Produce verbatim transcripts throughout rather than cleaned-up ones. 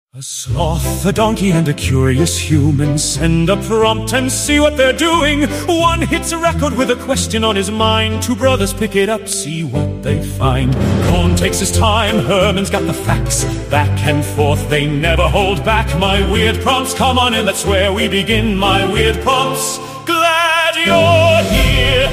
A sloth, a donkey, and a curious human send a prompt and see what they're doing. One hits a record with a question on his mind. Two brothers pick it up, see what they find. Cohn takes his time, Herman's got the facts. Back and forth, they never hold back. My weird prompts, come on in, that's where we begin. My weird prompts, glad you're here.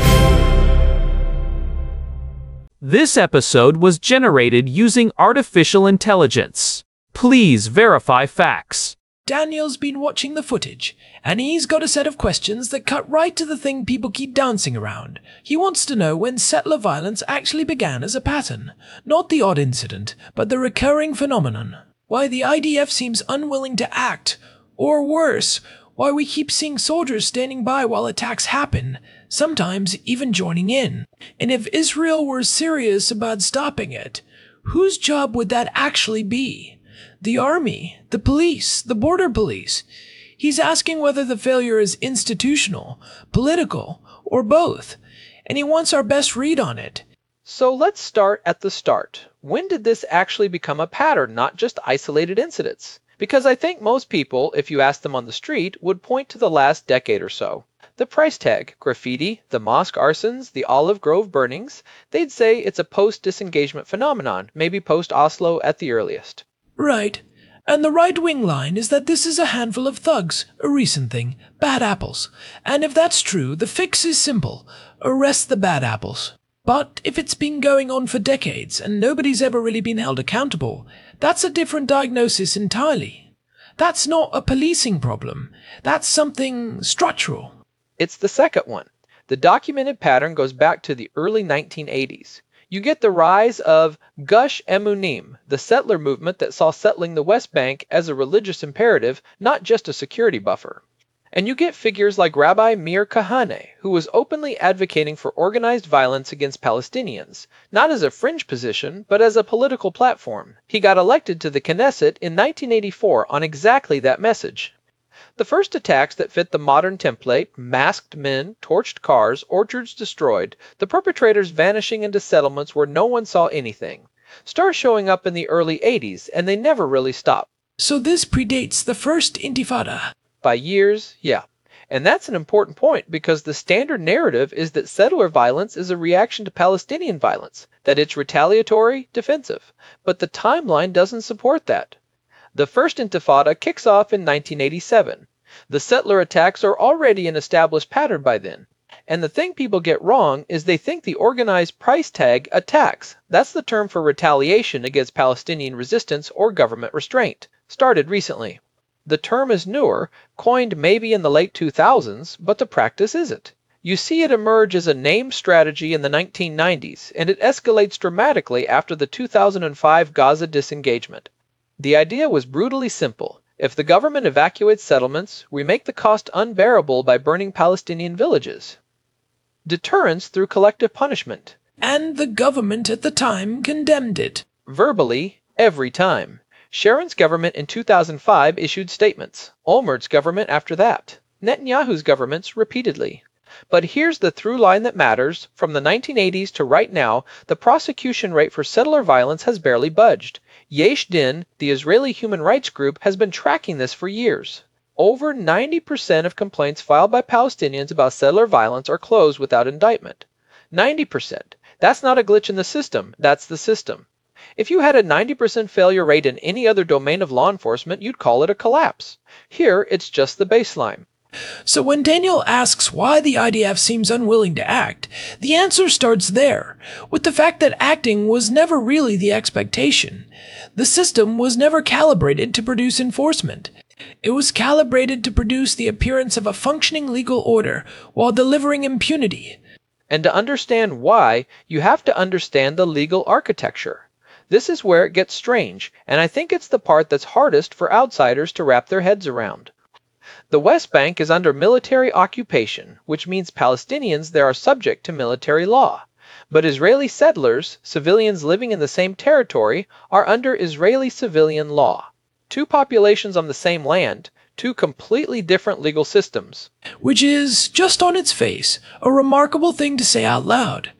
This episode was generated using artificial intelligence. Please verify facts. Daniel's been watching the footage, and he's got a set of questions that cut right to the thing people keep dancing around. He wants to know when settler violence actually began as a pattern. Not the odd incident, but the recurring phenomenon. Why the I D F seems unwilling to act. Or worse, why we keep seeing soldiers standing by while attacks happen, sometimes even joining in. And if Israel were serious about stopping it, whose job would that actually be? The army, the police, the border police. He's asking whether the failure is institutional, political, or both, and he wants our best read on it. So let's start at the start. When did this actually become a pattern, not just isolated incidents? Because I think most people, if you asked them on the street, would point to the last decade or so. The price tag, graffiti, the mosque arsons, the olive grove burnings, they'd say it's a post-disengagement phenomenon, maybe post-Oslo at the earliest. Right. And the right-wing line is that this is a handful of thugs, a recent thing, bad apples. And if that's true, the fix is simple. Arrest the bad apples. But if it's been going on for decades and nobody's ever really been held accountable, that's a different diagnosis entirely. That's not a policing problem. That's something structural. It's the second one. The documented pattern goes back to the early nineteen eighties. You get the rise of Gush Emunim, the settler movement that saw settling the West Bank as a religious imperative, not just a security buffer. And you get figures like Rabbi Meir Kahane, who was openly advocating for organized violence against Palestinians, not as a fringe position, but as a political platform. He got elected to the Knesset in nineteen eighty-four on exactly that message. The first attacks that fit the modern template, masked men, torched cars, orchards destroyed, the perpetrators vanishing into settlements where no one saw anything, start showing up in the early eighties, and they never really stopped. So this predates the first Intifada? By years, yeah. And that's an important point because the standard narrative is that settler violence is a reaction to Palestinian violence, that it's retaliatory, defensive. But the timeline doesn't support that. The first Intifada kicks off in nineteen eighty-seven. The settler attacks are already an established pattern by then. And the thing people get wrong is they think the organized price tag attacks, that's the term for retaliation against Palestinian resistance or government restraint, started recently. The term is newer, coined maybe in the late two thousands, but the practice isn't. You see it emerge as a named strategy in the nineteen nineties, and it escalates dramatically after the two thousand five Gaza disengagement. The idea was brutally simple. If the government evacuates settlements, we make the cost unbearable by burning Palestinian villages. Deterrence through collective punishment. And the government at the time condemned it. Verbally, every time. Sharon's government in two thousand five issued statements. Olmert's government after that. Netanyahu's governments repeatedly. But here's the through line that matters. From the nineteen eighties to right now, the prosecution rate for settler violence has barely budged. Yesh Din, the Israeli human rights group, has been tracking this for years. Over ninety percent of complaints filed by Palestinians about settler violence are closed without indictment. ninety percent. That's not a glitch in the system, that's the system. If you had a ninety percent failure rate in any other domain of law enforcement, you'd call it a collapse. Here, it's just the baseline. So when Daniel asks why the I D F seems unwilling to act, the answer starts there, with the fact that acting was never really the expectation. The system was never calibrated to produce enforcement. It was calibrated to produce the appearance of a functioning legal order while delivering impunity. And to understand why, you have to understand the legal architecture. This is where it gets strange, and I think it's the part that's hardest for outsiders to wrap their heads around. The West Bank is under military occupation, which means Palestinians there are subject to military law. But Israeli settlers, civilians living in the same territory, are under Israeli civilian law. Two populations on the same land, two completely different legal systems. Which is, just on its face, a remarkable thing to say out loud.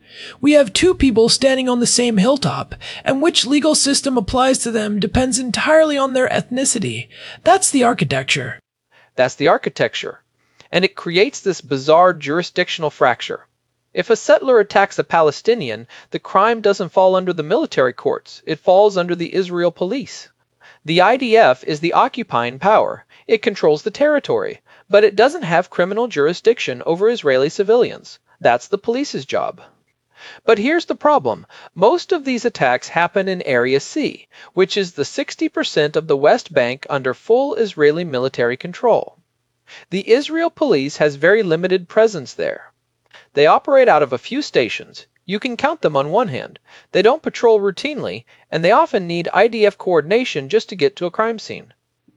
We have two people standing on the same hilltop, and which legal system applies to them depends entirely on their ethnicity. That's the architecture. That's the architecture. And it creates this bizarre jurisdictional fracture. If a settler attacks a Palestinian, the crime doesn't fall under the military courts. It falls under the Israel police. The I D F is the occupying power. It controls the territory, but it doesn't have criminal jurisdiction over Israeli civilians. That's the police's job. But here's the problem. Most of these attacks happen in Area C, which is the sixty percent of the West Bank under full Israeli military control. The Israel police has very limited presence there. They operate out of a few stations. You can count them on one hand. They don't patrol routinely, and they often need I D F coordination just to get to a crime scene.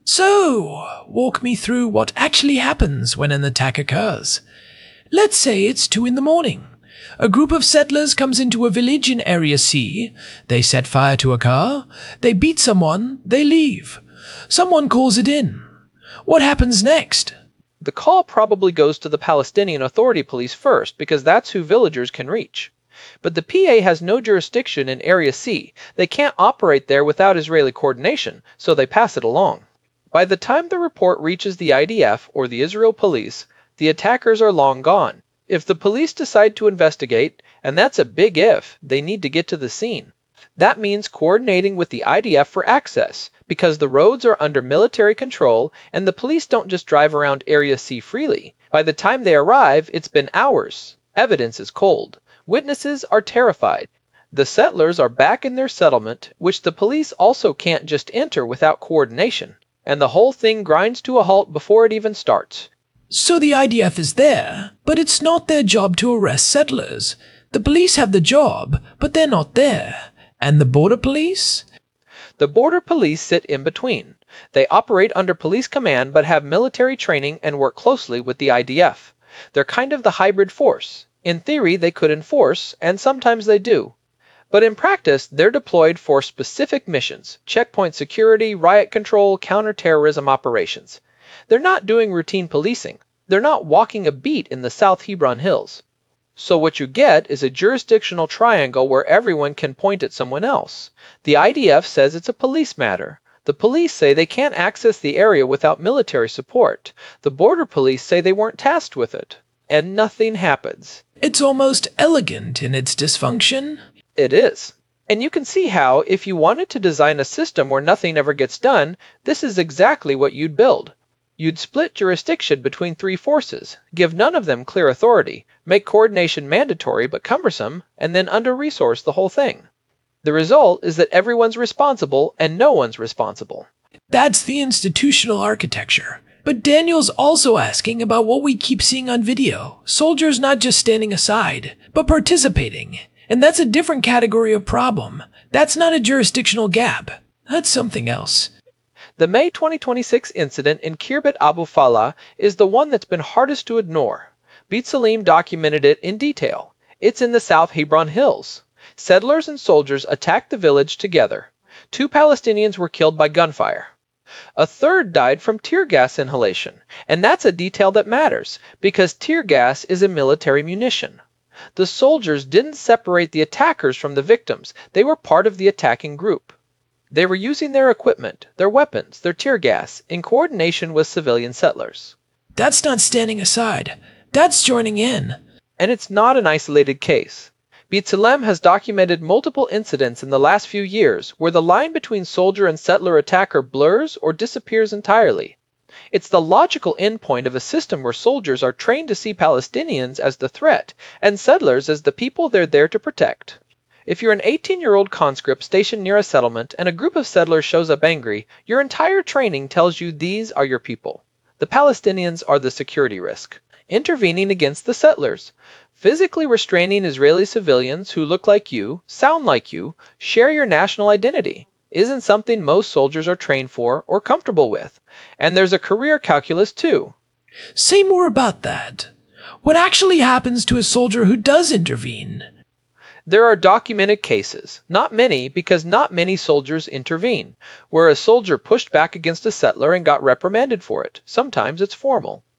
So, walk me through what actually happens when an attack occurs. Let's say it's two in the morning. A group of settlers comes into a village in Area C. They set fire to a car. They beat someone. They leave. Someone calls it in. What happens next? The call probably goes to the Palestinian Authority Police first, because that's who villagers can reach. But the P A has no jurisdiction in Area C. They can't operate there without Israeli coordination, so they pass it along. By the time the report reaches the I D F or the Israel police, the attackers are long gone. If the police decide to investigate, and that's a big if, they need to get to the scene. That means coordinating with the I D F for access, because the roads are under military control and the police don't just drive around Area C freely. By the time they arrive, it's been hours. Evidence is cold. Witnesses are terrified. The settlers are back in their settlement, which the police also can't just enter without coordination, and the whole thing grinds to a halt before it even starts. So the I D F is there, but it's not their job to arrest settlers. The police have the job, but they're not there. And the border police? The border police sit in between. They operate under police command but have military training and work closely with the I D F. They're kind of the hybrid force. In theory, they could enforce, and sometimes they do. But in practice, they're deployed for specific missions: checkpoint security, riot control, counterterrorism operations. They're not doing routine policing. They're not walking a beat in the South Hebron Hills. So what you get is a jurisdictional triangle where everyone can point at someone else. The I D F says it's a police matter. The police say they can't access the area without military support. The border police say they weren't tasked with it. And nothing happens. It's almost elegant in its dysfunction. It is. And you can see how, if you wanted to design a system where nothing ever gets done, this is exactly what you'd build. You'd split jurisdiction between three forces, give none of them clear authority, make coordination mandatory but cumbersome, and then under-resource the whole thing. The result is that everyone's responsible and no one's responsible. That's the institutional architecture. But Daniel's also asking about what we keep seeing on video. Soldiers not just standing aside, but participating. And that's a different category of problem. That's not a jurisdictional gap. That's something else. The May twenty twenty-six incident in Khirbet Abu Falah is the one that's been hardest to ignore. B'Tselem documented it in detail. It's in the South Hebron Hills. Settlers and soldiers attacked the village together. Two Palestinians were killed by gunfire. A third died from tear gas inhalation, and that's a detail that matters, because tear gas is a military munition. The soldiers didn't separate the attackers from the victims. They were part of the attacking group. They were using their equipment, their weapons, their tear gas, in coordination with civilian settlers. That's not standing aside. That's joining in. And it's not an isolated case. B'Tselem has documented multiple incidents in the last few years where the line between soldier and settler attacker blurs or disappears entirely. It's the logical endpoint of a system where soldiers are trained to see Palestinians as the threat and settlers as the people they're there to protect. If you're an eighteen-year-old conscript stationed near a settlement and a group of settlers shows up angry, your entire training tells you these are your people. The Palestinians are the security risk. Intervening against the settlers. Physically restraining Israeli civilians who look like you, sound like you, share your national identity, isn't something most soldiers are trained for or comfortable with. And there's a career calculus too. Say more about that. What actually happens to a soldier who does intervene? There are documented cases, not many because not many soldiers intervene, where a soldier pushed back against a settler and got reprimanded for it. Sometimes it's formal.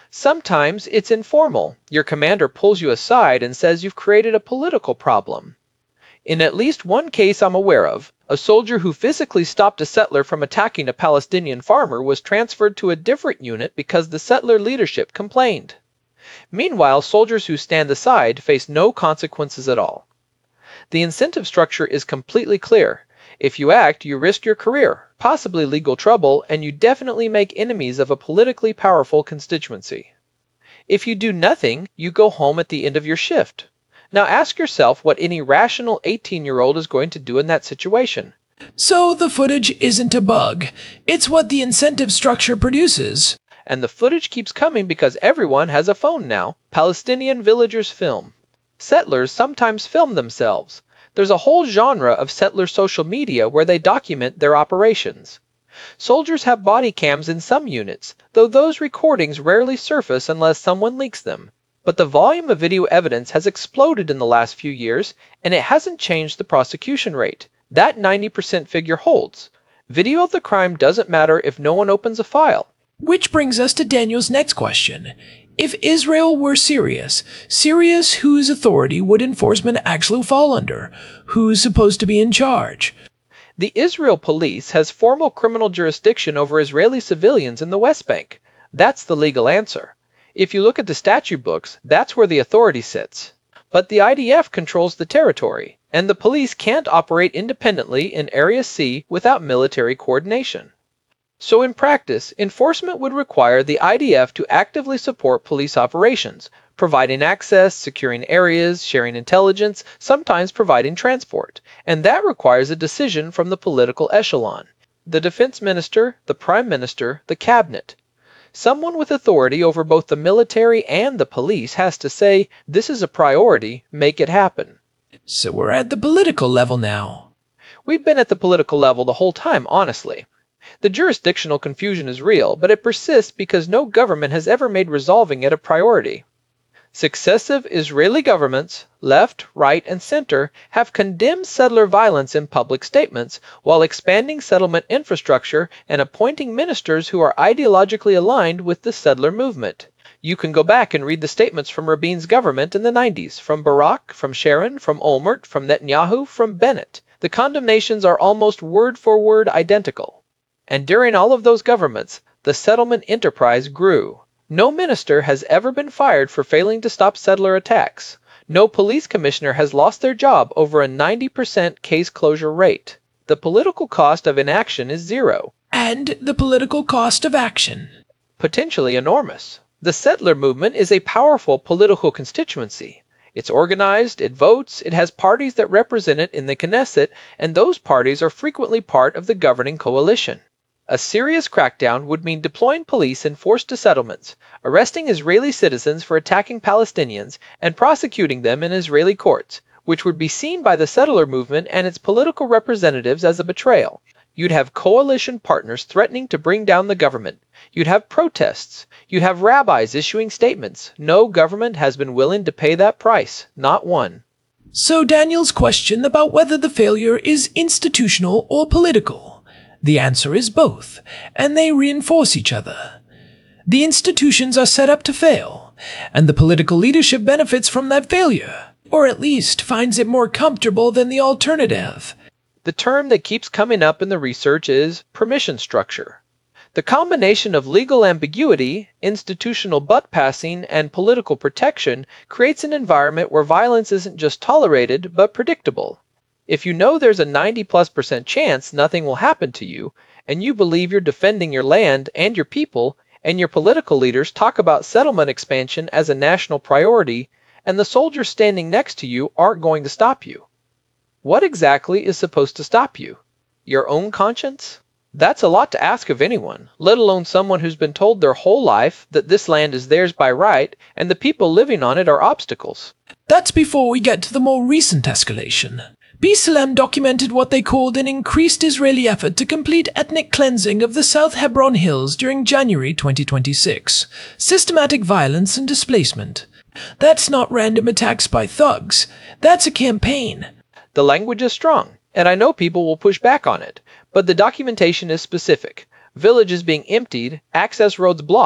Sometimes it's informal. Your commander pulls you aside and says you've created a political problem. In at least one case I'm aware of, a soldier who physically stopped a settler from attacking a Palestinian farmer was transferred to a different unit because the settler leadership complained. Meanwhile, soldiers who stand aside face no consequences at all. The incentive structure is completely clear. If you act, you risk your career, possibly legal trouble, and you definitely make enemies of a politically powerful constituency. If you do nothing, you go home at the end of your shift. Now ask yourself what any rational eighteen-year-old is going to do in that situation. So the footage isn't a bug. It's what the incentive structure produces. And the footage keeps coming because everyone has a phone now. Palestinian villagers film. Settlers sometimes film themselves. There's a whole genre of settler social media where they document their operations. Soldiers have body cams in some units, though those recordings rarely surface unless someone leaks them. But the volume of video evidence has exploded in the last few years, and it hasn't changed the prosecution rate. That ninety percent figure holds. Video of the crime doesn't matter if no one opens a file. Which brings us to Daniel's next question. If Israel were serious, serious whose authority would enforcement actually fall under? Who's supposed to be in charge? The Israel police has formal criminal jurisdiction over Israeli civilians in the West Bank. That's the legal answer. If you look at the statute books, that's where the authority sits. But the I D F controls the territory, and the police can't operate independently in Area C without military coordination. So in practice, enforcement would require the I D F to actively support police operations, providing access, securing areas, sharing intelligence, sometimes providing transport. And that requires a decision from the political echelon. The defense minister, the prime minister, the cabinet. Someone with authority over both the military and the police has to say, this is a priority, make it happen. So we're at the political level now. We've been at the political level the whole time, honestly. The jurisdictional confusion is real, but it persists because no government has ever made resolving it a priority. Successive Israeli governments, left, right, and center, have condemned settler violence in public statements while expanding settlement infrastructure and appointing ministers who are ideologically aligned with the settler movement. You can go back and read the statements from Rabin's government in the nineties, from Barak, from Sharon, from Olmert, from Netanyahu, from Bennett. The condemnations are almost word for word identical. And during all of those governments, the settlement enterprise grew. No minister has ever been fired for failing to stop settler attacks. No police commissioner has lost their job over a ninety percent case closure rate. The political cost of inaction is zero. And the political cost of action. Potentially enormous. The settler movement is a powerful political constituency. It's organized, it votes, it has parties that represent it in the Knesset, and those parties are frequently part of the governing coalition. A serious crackdown would mean deploying police in forced settlements, arresting Israeli citizens for attacking Palestinians, and prosecuting them in Israeli courts, which would be seen by the settler movement and its political representatives as a betrayal. You'd have coalition partners threatening to bring down the government. You'd have protests. You'd have rabbis issuing statements. No government has been willing to pay that price, not one. So Daniel's question about whether the failure is institutional or political. The answer is both, and they reinforce each other. The institutions are set up to fail, and the political leadership benefits from that failure, or at least finds it more comfortable than the alternative. The term that keeps coming up in the research is permission structure. The combination of legal ambiguity, institutional butt-passing, and political protection creates an environment where violence isn't just tolerated, but predictable. If you know there's a ninety plus percent chance nothing will happen to you, and you believe you're defending your land and your people, and your political leaders talk about settlement expansion as a national priority, and the soldiers standing next to you aren't going to stop you. What exactly is supposed to stop you? Your own conscience? That's a lot to ask of anyone, let alone someone who's been told their whole life that this land is theirs by right, and the people living on it are obstacles. That's before we get to the more recent escalation. B'Tselem documented what they called an increased Israeli effort to complete ethnic cleansing of the South Hebron Hills during January twenty twenty-six. Systematic violence and displacement. That's not random attacks by thugs. That's a campaign. The language is strong, and I know people will push back on it, but the documentation is specific. Villages being emptied, access roads blocked,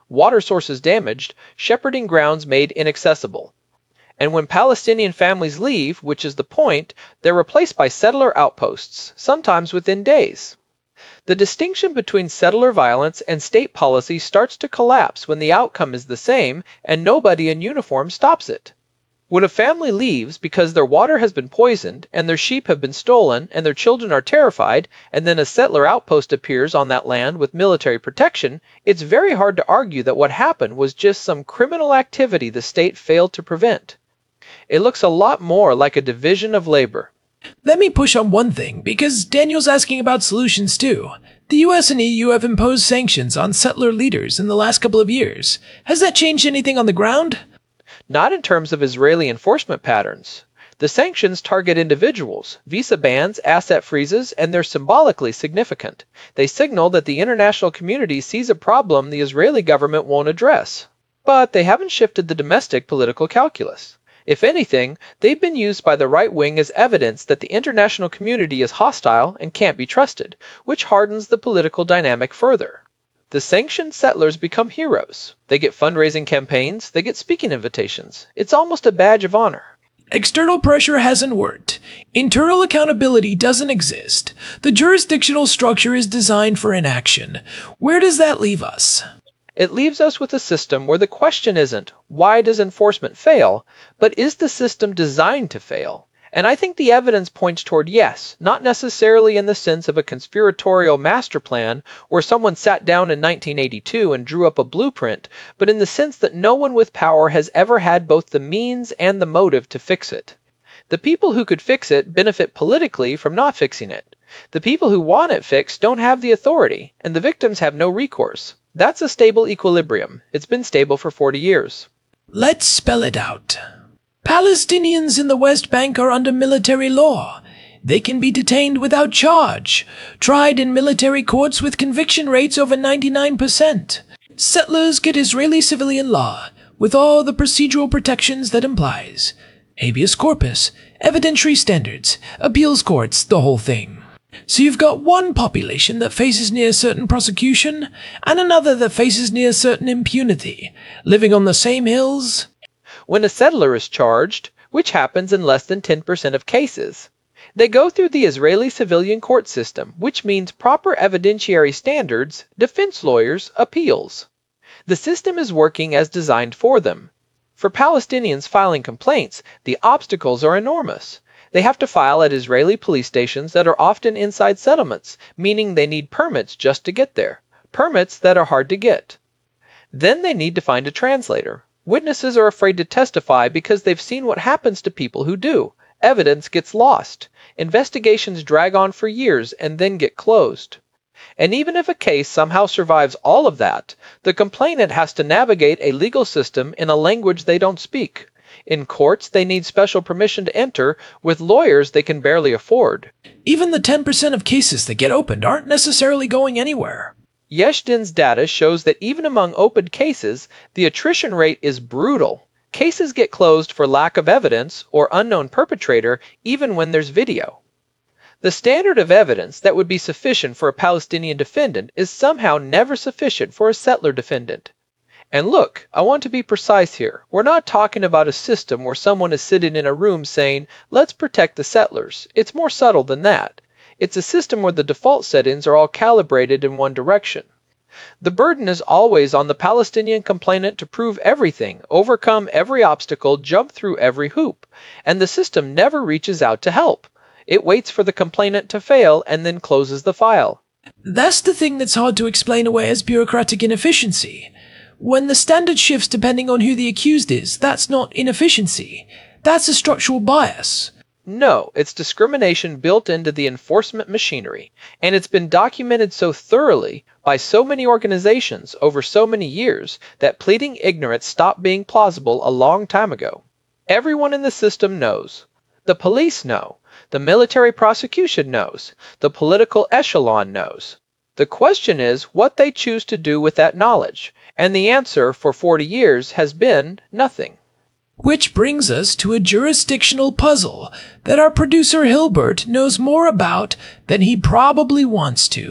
water sources damaged, shepherding grounds made inaccessible. And when Palestinian families leave, which is the point, they're replaced by settler outposts, sometimes within days. The distinction between settler violence and state policy starts to collapse when the outcome is the same and nobody in uniform stops it. When a family leaves because their water has been poisoned and their sheep have been stolen and their children are terrified, and then a settler outpost appears on that land with military protection, it's very hard to argue that what happened was just some criminal activity the state failed to prevent. It looks a lot more like a division of labor. Let me push on one thing, because Daniel's asking about solutions too. The U S and E U have imposed sanctions on settler leaders in the last couple of years. Has that changed anything on the ground? Not in terms of Israeli enforcement patterns. The sanctions target individuals, visa bans, asset freezes, and they're symbolically significant. They signal that the international community sees a problem the Israeli government won't address. But they haven't shifted the domestic political calculus. If anything, they've been used by the right wing as evidence that the international community is hostile and can't be trusted, which hardens the political dynamic further. The sanctioned settlers become heroes. They get fundraising campaigns, they get speaking invitations. It's almost a badge of honor. External pressure hasn't worked. Internal accountability doesn't exist. The jurisdictional structure is designed for inaction. Where does that leave us? It leaves us with a system where the question isn't, why does enforcement fail, but is the system designed to fail? And I think the evidence points toward yes, not necessarily in the sense of a conspiratorial master plan where someone sat down in nineteen eighty-two and drew up a blueprint, but in the sense that no one with power has ever had both the means and the motive to fix it. The people who could fix it benefit politically from not fixing it. The people who want it fixed don't have the authority, and the victims have no recourse. That's a stable equilibrium. It's been stable for forty years. Let's spell it out. Palestinians in the West Bank are under military law. They can be detained without charge, tried in military courts with conviction rates over ninety-nine percent. Settlers get Israeli civilian law, with all the procedural protections that implies. Habeas corpus, evidentiary standards, appeals courts, the whole thing. So you've got one population that faces near certain prosecution, and another that faces near certain impunity, living on the same hills. When a settler is charged, which happens in less than ten percent of cases, they go through the Israeli civilian court system, which means proper evidentiary standards, defense lawyers, appeals. The system is working as designed for them. For Palestinians filing complaints, the obstacles are enormous. They have to file at Israeli police stations that are often inside settlements, meaning they need permits just to get there, permits that are hard to get. Then they need to find a translator. Witnesses are afraid to testify because they've seen what happens to people who do. Evidence gets lost. Investigations drag on for years and then get closed. And even if a case somehow survives all of that, the complainant has to navigate a legal system in a language they don't speak. In courts, they need special permission to enter, with lawyers they can barely afford. Even the ten percent of cases that get opened aren't necessarily going anywhere. Yeshdin's data shows that even among opened cases, the attrition rate is brutal. Cases get closed for lack of evidence or unknown perpetrator even when there's video. The standard of evidence that would be sufficient for a Palestinian defendant is somehow never sufficient for a settler defendant. And look, I want to be precise here. We're not talking about a system where someone is sitting in a room saying, let's protect the settlers. It's more subtle than that. It's a system where the default settings are all calibrated in one direction. The burden is always on the Palestinian complainant to prove everything, overcome every obstacle, jump through every hoop. And the system never reaches out to help. It waits for the complainant to fail and then closes the file. That's the thing that's hard to explain away as bureaucratic inefficiency. When the standard shifts depending on who the accused is, that's not inefficiency. That's a structural bias. No, it's discrimination built into the enforcement machinery, and it's been documented so thoroughly by so many organizations over so many years that pleading ignorance stopped being plausible a long time ago. Everyone in the system knows. The police know. The military prosecution knows. The political echelon knows. The question is what they choose to do with that knowledge, and the answer for forty years has been nothing. Which brings us to a jurisdictional puzzle that our producer Hilbert knows more about than he probably wants to.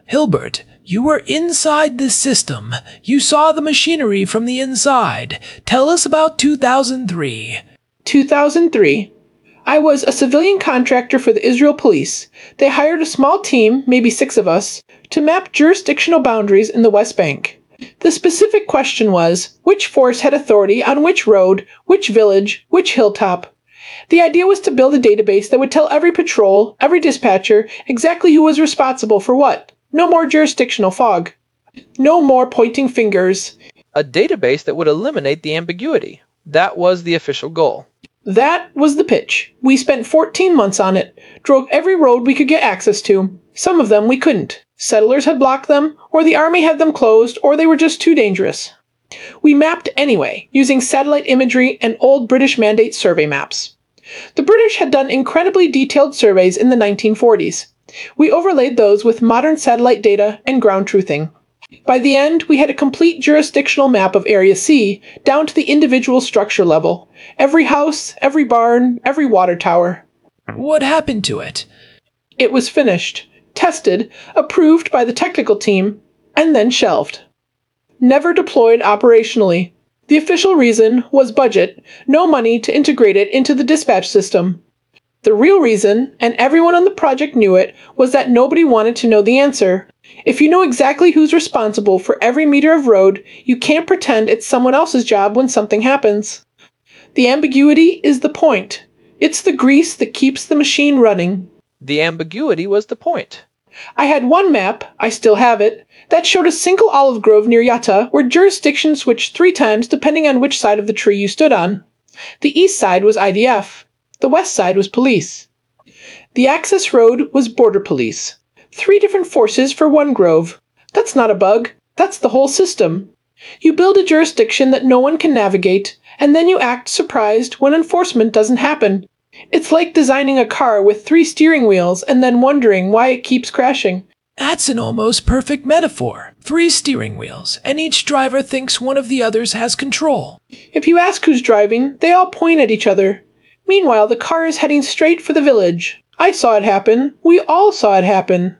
Hilbert, you were inside this system. You saw the machinery from the inside. Tell us about two thousand three. two thousand three. I was a civilian contractor for the Israel Police. They hired a small team, maybe six of us, to map jurisdictional boundaries in the West Bank. The specific question was, which force had authority on which road, which village, which hilltop? The idea was to build a database that would tell every patrol, every dispatcher, exactly who was responsible for what. No more jurisdictional fog. No more pointing fingers. A database that would eliminate the ambiguity. That was the official goal. That was the pitch. We spent fourteen months on it, drove every road we could get access to. Some of them we couldn't. Settlers had blocked them, or the army had them closed, or they were just too dangerous. We mapped anyway, using satellite imagery and old British Mandate survey maps. The British had done incredibly detailed surveys in the nineteen forties. We overlaid those with modern satellite data and ground truthing. By the end, we had a complete jurisdictional map of Area C, down to the individual structure level. Every house, every barn, every water tower. What happened to it? It was finished, tested, approved by the technical team, and then shelved. Never deployed operationally. The official reason was budget, no money to integrate it into the dispatch system. The real reason, and everyone on the project knew it, was that nobody wanted to know the answer. If you know exactly who's responsible for every meter of road, you can't pretend it's someone else's job when something happens. The ambiguity is the point. It's the grease that keeps the machine running. The ambiguity was the point. I had one map, I still have it, that showed a single olive grove near Yatta where jurisdiction switched three times depending on which side of the tree you stood on. The east side was I D F. The west side was police. The access road was border police. Three different forces for one grove. That's not a bug. That's the whole system. You build a jurisdiction that no one can navigate, and then you act surprised when enforcement doesn't happen. It's like designing a car with three steering wheels and then wondering why it keeps crashing. That's an almost perfect metaphor. Three steering wheels, and each driver thinks one of the others has control. If you ask who's driving, they all point at each other. Meanwhile, the car is heading straight for the village. I saw it happen. We all saw it happen.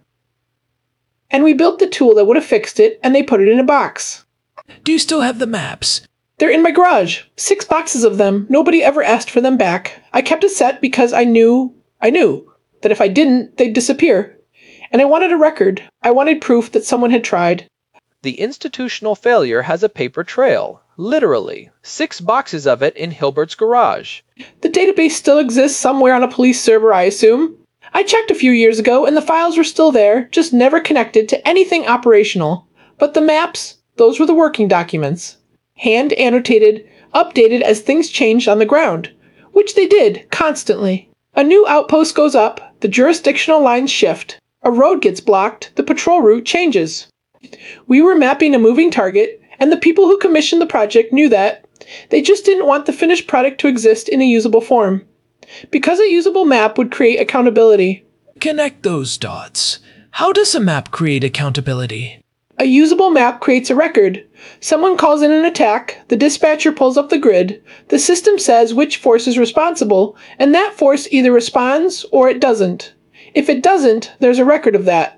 And we built the tool that would have fixed it, and they put it in a box. Do you still have the maps? They're in my garage. Six boxes of them. Nobody ever asked for them back. I kept a set because I knew, I knew, that if I didn't, they'd disappear. And I wanted a record. I wanted proof that someone had tried. The institutional failure has a paper trail. Literally. Six boxes of it in Hilbert's garage. The database still exists somewhere on a police server, I assume. I checked a few years ago, and the files were still there, just never connected to anything operational. But the maps, those were the working documents. Hand-annotated, updated as things changed on the ground. Which they did, constantly. A new outpost goes up, the jurisdictional lines shift. A road gets blocked, the patrol route changes. We were mapping a moving target, and the people who commissioned the project knew that. They just didn't want the finished product to exist in a usable form. Because a usable map would create accountability. Connect those dots. How does a map create accountability? A usable map creates a record. Someone calls in an attack, the dispatcher pulls up the grid, the system says which force is responsible, and that force either responds or it doesn't. If it doesn't, there's a record of that.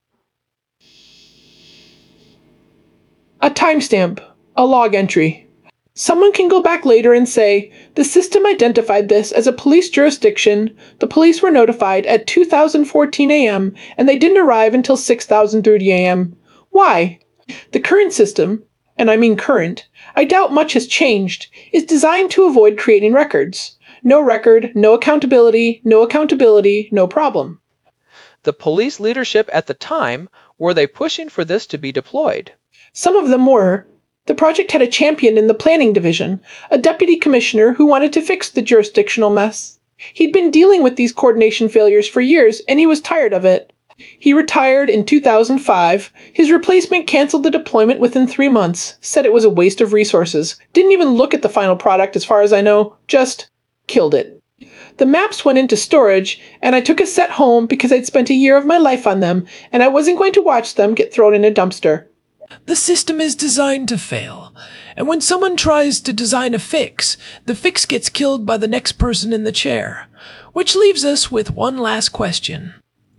A timestamp. A log entry. Someone can go back later and say, the system identified this as a police jurisdiction, the police were notified at two thousand fourteen a m and they didn't arrive until six thousand thirty a m Why? The current system, and I mean current, I doubt much has changed, is designed to avoid creating records. No record, no accountability, no accountability, no problem. The police leadership at the time, were they pushing for this to be deployed? Some of them were. The project had a champion in the planning division, a deputy commissioner who wanted to fix the jurisdictional mess. He'd been dealing with these coordination failures for years, and he was tired of it. He retired in two thousand five. His replacement canceled the deployment within three months, said it was a waste of resources, didn't even look at the final product as far as I know, just killed it. The maps went into storage, and I took a set home because I'd spent a year of my life on them, and I wasn't going to watch them get thrown in a dumpster. The system is designed to fail, and when someone tries to design a fix, the fix gets killed by the next person in the chair. Which leaves us with one last question.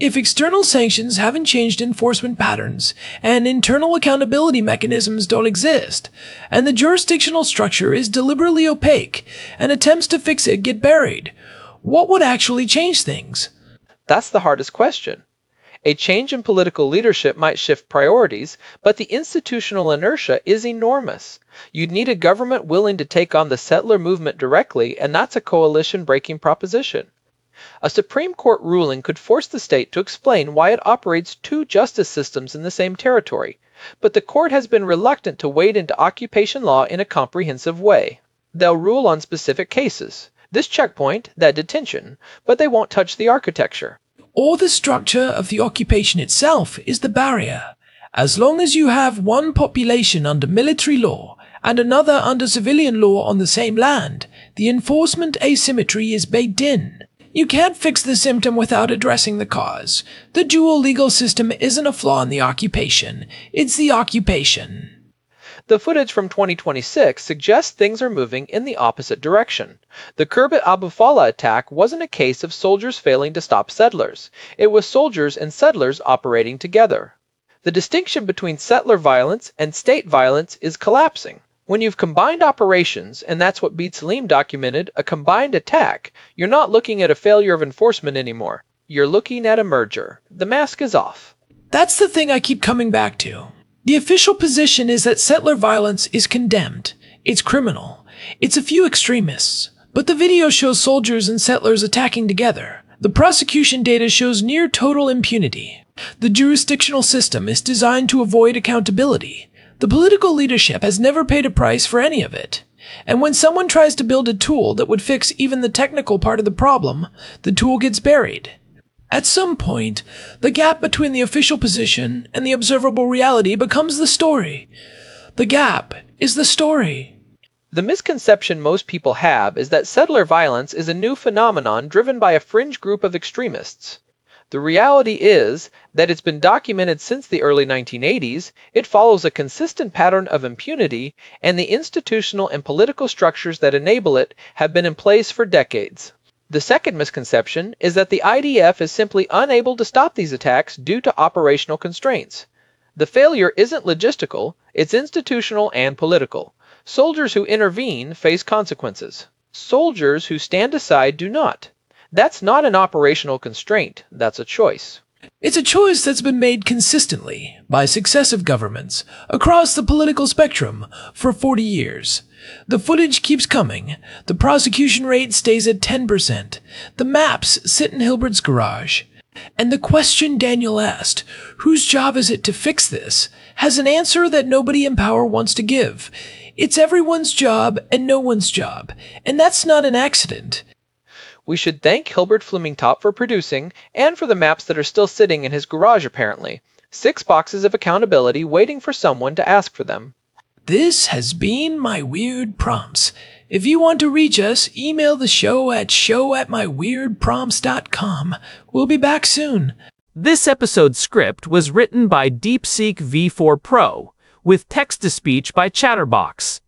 If external sanctions haven't changed enforcement patterns, and internal accountability mechanisms don't exist, and the jurisdictional structure is deliberately opaque, and attempts to fix it get buried, what would actually change things? That's the hardest question. A change in political leadership might shift priorities, but the institutional inertia is enormous. You'd need a government willing to take on the settler movement directly, and that's a coalition-breaking proposition. A Supreme Court ruling could force the state to explain why it operates two justice systems in the same territory, but the court has been reluctant to wade into occupation law in a comprehensive way. They'll rule on specific cases, this checkpoint, that detention, but they won't touch the architecture. Or the structure of the occupation itself is the barrier. As long as you have one population under military law and another under civilian law on the same land, the enforcement asymmetry is baked in. You can't fix the symptom without addressing the cause. The dual legal system isn't a flaw in the occupation, it's the occupation. The footage from twenty twenty-six suggests things are moving in the opposite direction. The Kirbit Abu Fala attack wasn't a case of soldiers failing to stop settlers. It was soldiers and settlers operating together. The distinction between settler violence and state violence is collapsing. When you've combined operations, and that's what Beat Salim documented, a combined attack, you're not looking at a failure of enforcement anymore. You're looking at a merger. The mask is off. That's the thing I keep coming back to. The official position is that settler violence is condemned. It's criminal. It's a few extremists. But the video shows soldiers and settlers attacking together. The prosecution data shows near total impunity. The jurisdictional system is designed to avoid accountability. The political leadership has never paid a price for any of it. And when someone tries to build a tool that would fix even the technical part of the problem, the tool gets buried. At some point, the gap between the official position and the observable reality becomes the story. The gap is the story. The misconception most people have is that settler violence is a new phenomenon driven by a fringe group of extremists. The reality is that it's been documented since the early nineteen eighties, it follows a consistent pattern of impunity, and the institutional and political structures that enable it have been in place for decades. The second misconception is that the I D F is simply unable to stop these attacks due to operational constraints. The failure isn't logistical, it's institutional and political. Soldiers who intervene face consequences. Soldiers who stand aside do not. That's not an operational constraint, that's a choice. It's a choice that's been made consistently by successive governments across the political spectrum for forty years. The footage keeps coming. The prosecution rate stays at ten percent. The maps sit in Hilbert's garage. And the question Daniel asked, whose job is it to fix this, has an answer that nobody in power wants to give. It's everyone's job and no one's job. And that's not an accident. We should thank Hilbert Flemingtop for producing, and for the maps that are still sitting in his garage apparently. Six boxes of accountability waiting for someone to ask for them. This has been My Weird Prompts. If you want to reach us, email the show at show at my weird prompts dot com. We'll be back soon. This episode's script was written by DeepSeek V four Pro, with text-to-speech by Chatterbox.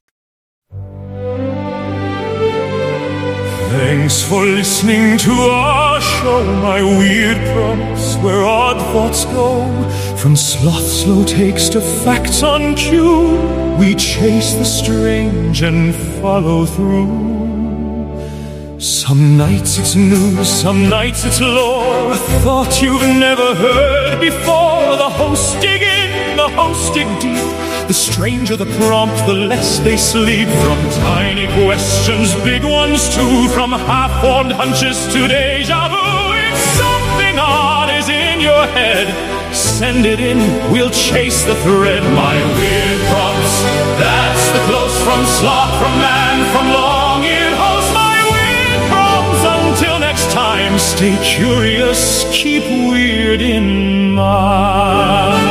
Thanks for listening to our show, My Weird Prompts, where odd thoughts go. From sloth slow takes to facts on cue, we chase the strange and follow through. Some nights it's news, some nights it's lore, a thought you've never heard before. The hosts dig in, the hosts dig deep. The stranger the prompt, the less they sleep. From tiny questions, big ones too, from half-formed hunches to deja vu. If something odd is in your head, send it in, we'll chase the thread. My Weird Prompts, that's the close from sloth, from man, from long-eared host. My Weird Prompts, until next time, stay curious, keep weird in mind.